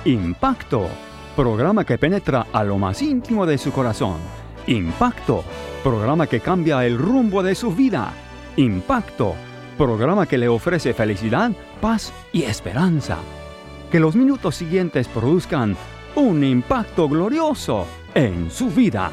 Impacto, programa que penetra a lo más íntimo de su corazón. Impacto, programa que cambia el rumbo de su vida. Impacto, programa que le ofrece felicidad, paz y esperanza. Que los minutos siguientes produzcan un impacto glorioso en su vida.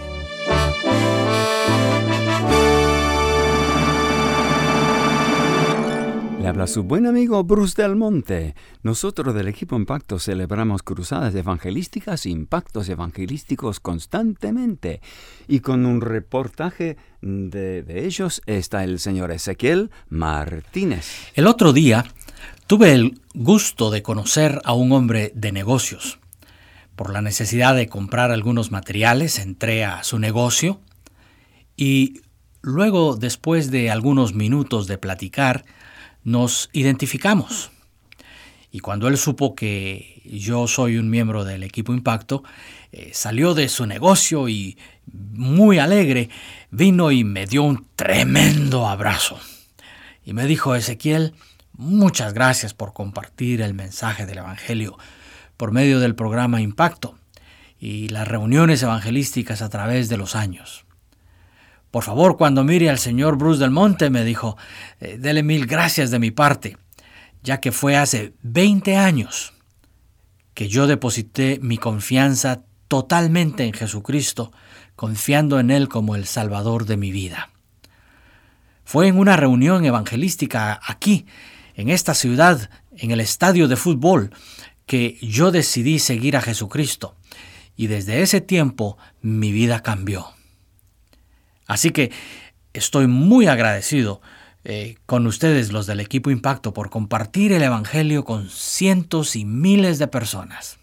Le habla su buen amigo Bruce Del Monte. Nosotros del equipo Impacto celebramos cruzadas evangelísticas, impactos evangelísticos constantemente. Y con un reportaje de ellos está el señor Ezequiel Martínez. El otro día tuve el gusto de conocer a un hombre de negocios. Por la necesidad de comprar algunos materiales, entré a su negocio y luego, después de algunos minutos de platicar, nos identificamos. Y cuando él supo que yo soy un miembro del equipo Impacto, salió de su negocio y, muy alegre, vino y me dio un tremendo abrazo. Y me dijo: Ezequiel, muchas gracias por compartir el mensaje del Evangelio por medio del programa Impacto y las reuniones evangelísticas a través de los años. Por favor, cuando mire al señor Bruce Del Monte, me dijo, dele 1000 gracias de mi parte, ya que fue hace 20 años que yo deposité mi confianza totalmente en Jesucristo, confiando en Él como el Salvador de mi vida. Fue en una reunión evangelística aquí, en esta ciudad, en el estadio de fútbol, que yo decidí seguir a Jesucristo, y desde ese tiempo mi vida cambió. Así que estoy muy agradecido con ustedes, los del equipo Impacto, por compartir el Evangelio con cientos y miles de personas.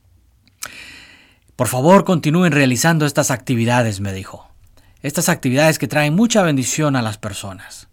Por favor, continúen realizando estas actividades, me dijo. Estas actividades que traen mucha bendición a las personas.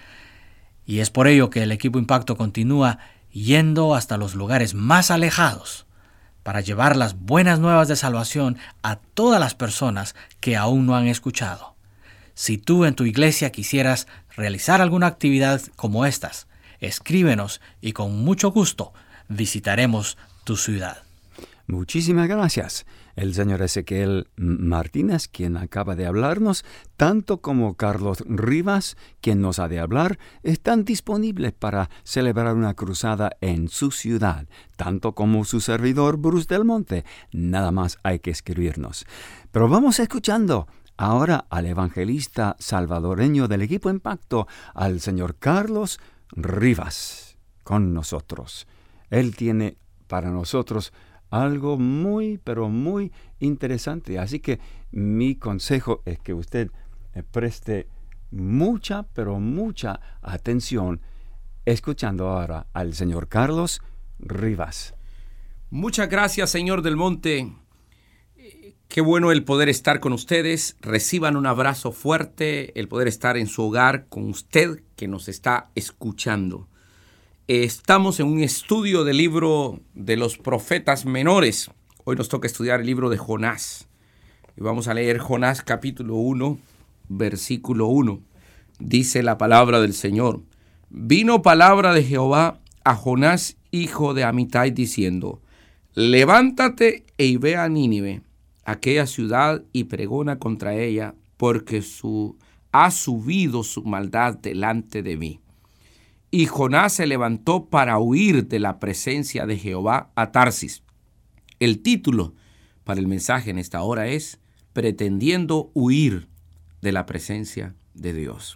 Y es por ello que el equipo Impacto continúa yendo hasta los lugares más alejados para llevar las buenas nuevas de salvación a todas las personas que aún no han escuchado. Si tú en tu iglesia quisieras realizar alguna actividad como estas, escríbenos y con mucho gusto visitaremos tu ciudad. Muchísimas gracias. El señor Ezequiel Martínez, quien acaba de hablarnos, tanto como Carlos Rivas, quien nos ha de hablar, están disponibles para celebrar una cruzada en su ciudad, tanto como su servidor Bruce Del Monte. Nada más hay que escribirnos. Pero vamos escuchando ahora al evangelista salvadoreño del equipo Impacto, al señor Carlos Rivas, con nosotros. Él tiene para nosotros algo muy, pero muy interesante. Así que mi consejo es que usted preste mucha, pero mucha atención escuchando ahora al señor Carlos Rivas. Muchas gracias, señor Del Monte. Qué bueno el poder estar con ustedes. Reciban un abrazo fuerte, el poder estar en su hogar con usted que nos está escuchando. Estamos en un estudio del libro de los profetas menores. Hoy nos toca estudiar el libro de Jonás. Y vamos a leer Jonás capítulo 1, versículo 1. Dice la palabra del Señor. Vino palabra de Jehová a Jonás, hijo de Amitai, diciendo: levántate y ve a Nínive, aquella ciudad, y pregona contra ella, porque ha subido su maldad delante de mí. Y Jonás se levantó para huir de la presencia de Jehová a Tarsis. El título para el mensaje en esta hora es Pretendiendo huir de la presencia de Dios.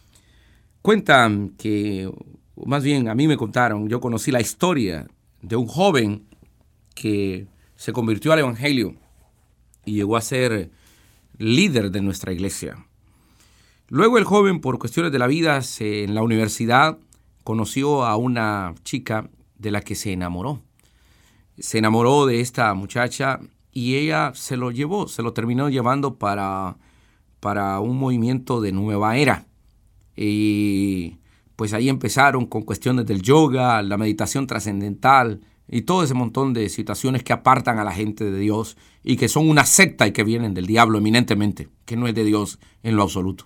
Cuentan que, más bien a mí me contaron, yo conocí la historia de un joven que se convirtió al Evangelio y llegó a ser líder de nuestra iglesia. Luego el joven, por cuestiones de la vida, en la universidad conoció a una chica de la que se enamoró. Se enamoró de esta muchacha y ella se lo terminó llevando para un movimiento de nueva era. Y pues ahí empezaron con cuestiones del yoga, la meditación trascendental y todo ese montón de situaciones que apartan a la gente de Dios y que son una secta y que vienen del diablo eminentemente, que no es de Dios en lo absoluto.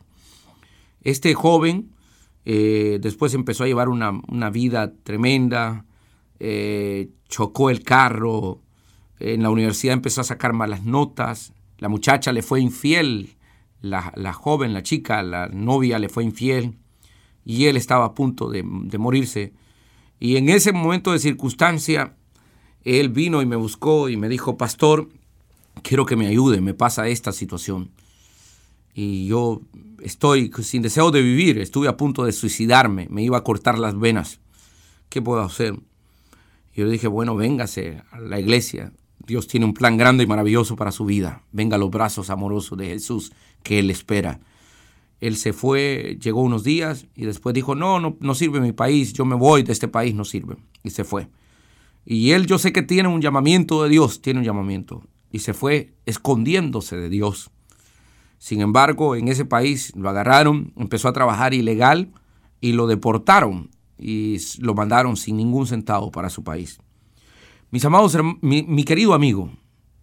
Este joven después empezó a llevar una vida tremenda, chocó el carro, en la universidad empezó a sacar malas notas, la muchacha le fue infiel, la joven, la chica, la novia le fue infiel y él estaba a punto de morirse. Y en ese momento de circunstancia, él vino y me buscó y me dijo: pastor, quiero que me ayude, me pasa esta situación. Y yo estoy sin deseo de vivir, estuve a punto de suicidarme, me iba a cortar las venas. ¿Qué puedo hacer? Y yo le dije: bueno, véngase a la iglesia. Dios tiene un plan grande y maravilloso para su vida. Venga a los brazos amorosos de Jesús que Él espera. Él se fue, llegó unos días y después dijo: no sirve mi país, yo me voy de este país, no sirve. Y se fue. Y él, yo sé que tiene un llamamiento de Dios, tiene un llamamiento. Y se fue escondiéndose de Dios. Sin embargo, en ese país lo agarraron, empezó a trabajar ilegal y lo deportaron y lo mandaron sin ningún centavo para su país. Mis amados, mi querido amigo,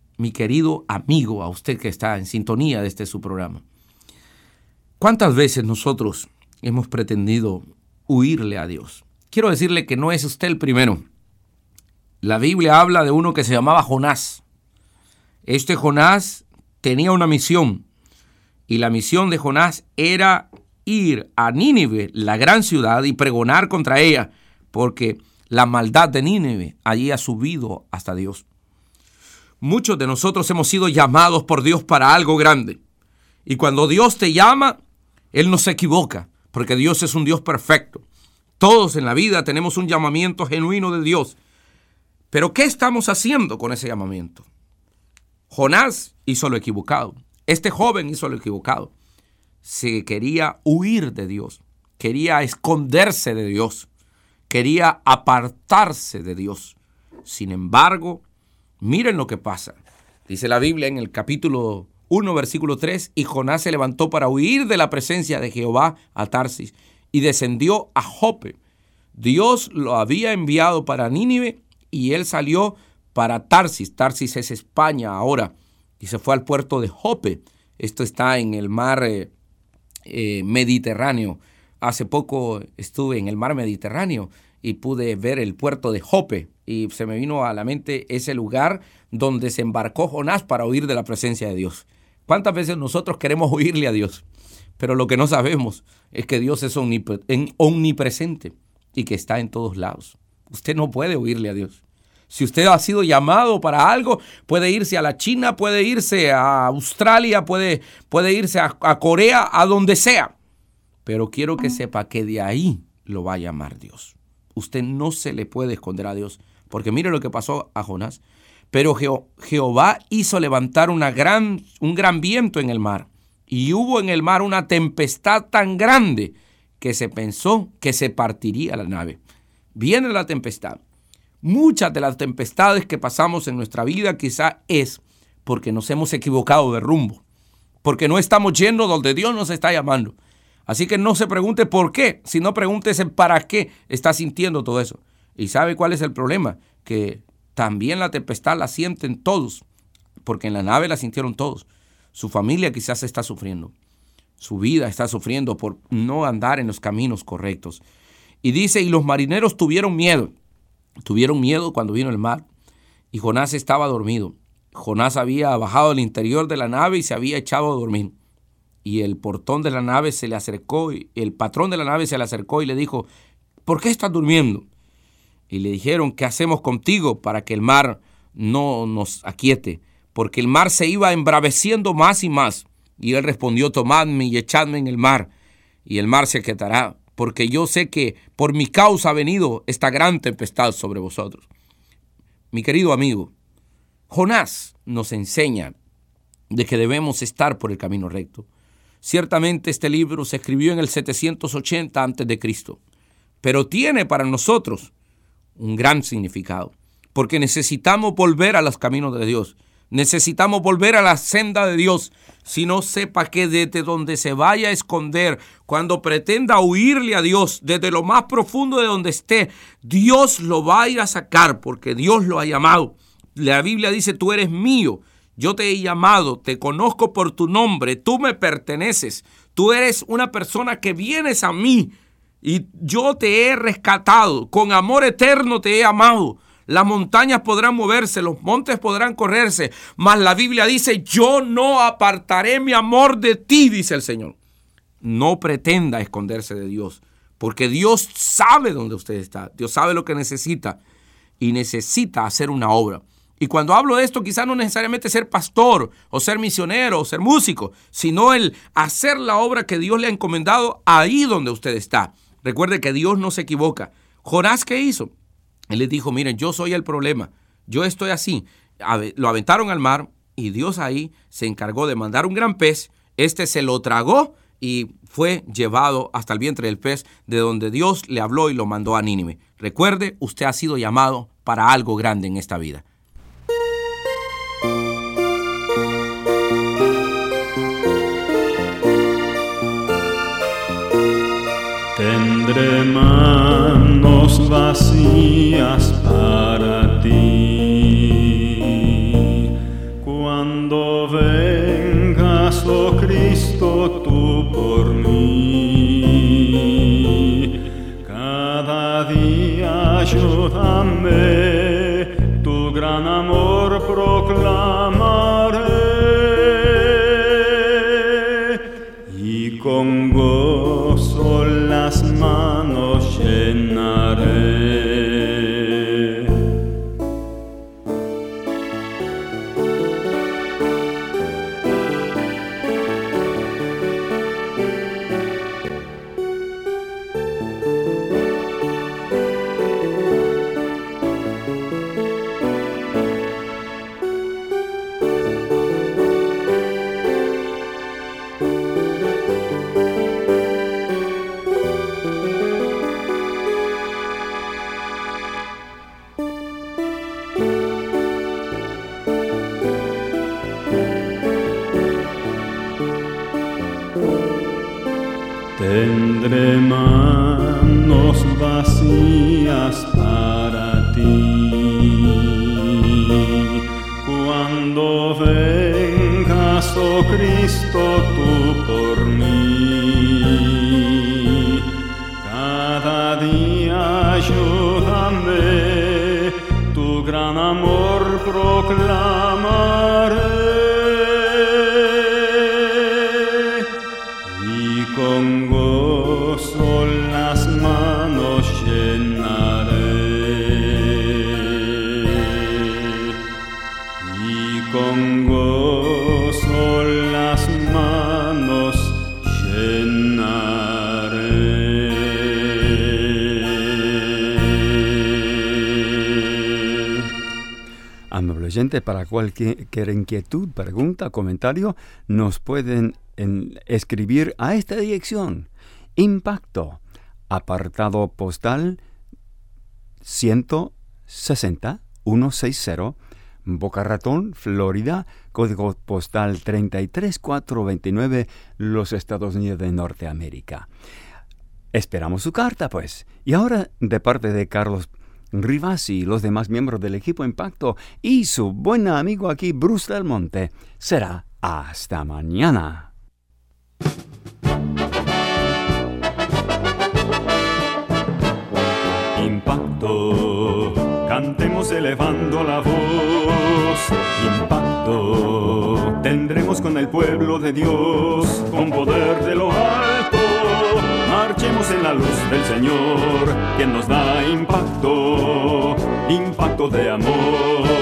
a usted que está en sintonía de este su programa, ¿cuántas veces nosotros hemos pretendido huirle a Dios? Quiero decirle que no es usted el primero. La Biblia habla de uno que se llamaba Jonás. Este Jonás tenía una misión y la misión de Jonás era ir a Nínive, la gran ciudad, y pregonar contra ella, porque la maldad de Nínive allí ha subido hasta Dios. Muchos de nosotros hemos sido llamados por Dios para algo grande. Y cuando Dios te llama, Él no se equivoca, porque Dios es un Dios perfecto. Todos en la vida tenemos un llamamiento genuino de Dios. Pero ¿qué estamos haciendo con ese llamamiento? Jonás hizo lo equivocado. Este joven hizo lo equivocado. Se quería huir de Dios. Quería esconderse de Dios. Quería apartarse de Dios. Sin embargo, miren lo que pasa. Dice la Biblia en el capítulo 1, versículo 3, y Jonás se levantó para huir de la presencia de Jehová a Tarsis y descendió a Jope. Dios lo había enviado para Nínive y él salió para Tarsis. Tarsis es España ahora. Y se fue al puerto de Jope. Esto está en el mar Mediterráneo. Hace poco estuve en el mar Mediterráneo y pude ver el puerto de Jope. Y se me vino a la mente ese lugar donde se embarcó Jonás para huir de la presencia de Dios. ¿Cuántas veces nosotros queremos huirle a Dios? Pero lo que no sabemos es que Dios es omnipresente y que está en todos lados. Usted no puede huirle a Dios. Si usted ha sido llamado para algo, puede irse a la China, puede irse a Australia, puede irse a Corea, a donde sea. Pero quiero que sepa que de ahí lo va a llamar Dios. Usted no se le puede esconder a Dios, porque mire lo que pasó a Jonás. Pero Jehová hizo levantar un gran viento en el mar, y hubo en el mar una tempestad tan grande que se pensó que se partiría la nave. Viene la tempestad. Muchas de las tempestades que pasamos en nuestra vida quizá es porque nos hemos equivocado de rumbo, porque no estamos yendo donde Dios nos está llamando. Así que no se pregunte por qué, sino pregúntese para qué está sintiendo todo eso. ¿Y sabe cuál es el problema? Que también la tempestad la sienten todos, porque en la nave la sintieron todos. Su familia quizás está sufriendo, su vida está sufriendo por no andar en los caminos correctos. Y dice, y los marineros tuvieron miedo cuando vino el mar, y Jonás estaba dormido. Jonás había bajado al interior de la nave y se había echado a dormir. Y el portón de la nave se le acercó, y el patrón de la nave se le acercó y le dijo: ¿por qué estás durmiendo? Y le dijeron: ¿qué hacemos contigo para que el mar no nos aquiete? Porque el mar se iba embraveciendo más y más. Y él respondió: tomadme y echadme en el mar, y el mar se aquietará, porque yo sé que por mi causa ha venido esta gran tempestad sobre vosotros. Mi querido amigo, Jonás nos enseña de que debemos estar por el camino recto. Ciertamente este libro se escribió en el 780 a.C., pero tiene para nosotros un gran significado, porque necesitamos volver a los caminos de Dios. Necesitamos volver a la senda de Dios. Si no, sepa que desde donde se vaya a esconder, cuando pretenda huirle a Dios, desde lo más profundo de donde esté, Dios lo va a ir a sacar, porque Dios lo ha llamado. La Biblia dice: tú eres mío, yo te he llamado, te conozco por tu nombre, tú me perteneces, tú eres una persona que vienes a mí. y yo te he rescatado, con amor eterno te he amado. Las montañas podrán moverse, los montes podrán correrse, mas la Biblia dice, yo no apartaré mi amor de ti, dice el Señor. No pretenda esconderse de Dios, porque Dios sabe dónde usted está, Dios sabe lo que necesita y necesita hacer una obra. Y cuando hablo de esto, quizás no necesariamente ser pastor o ser misionero o ser músico, sino el hacer la obra que Dios le ha encomendado ahí donde usted está. Recuerde que Dios no se equivoca. Jonás, ¿qué hizo? Él les dijo, miren, yo soy el problema, yo estoy así. Lo aventaron al mar y Dios ahí se encargó de mandar un gran pez. Este se lo tragó y fue llevado hasta el vientre del pez, de donde Dios le habló y lo mandó a Nínive. Recuerde, usted ha sido llamado para algo grande en esta vida. Tendré manos vacías para ti. Cuando vengas, oh Cristo, tú por mí. Cada día ayúdame, tu gran amor proclamaré. Y con gozo las manos llenaré. Tendré manos vacías para ti. Cuando vengas, oh Cristo, tú por mí. Cada día ayúdame, tu gran amor proclamaré. Con gozo las manos llenaré. Y con gozo las manos llenaré. Amable oyente, para cualquier inquietud, pregunta o comentario, nos pueden escribir a esta dirección: Impacto, apartado postal 160 160, Boca Ratón, Florida, código postal 33429, los Estados Unidos de Norteamérica. Esperamos su carta, pues. Y ahora, de parte de Carlos Rivas y los demás miembros del equipo Impacto y su buen amigo aquí, Bruce Del Monte, será hasta mañana. Impacto, cantemos elevando la voz. Impacto, tendremos con el pueblo de Dios, con poder de lo alto. Marchemos en la luz del Señor, quien nos da impacto, impacto de amor.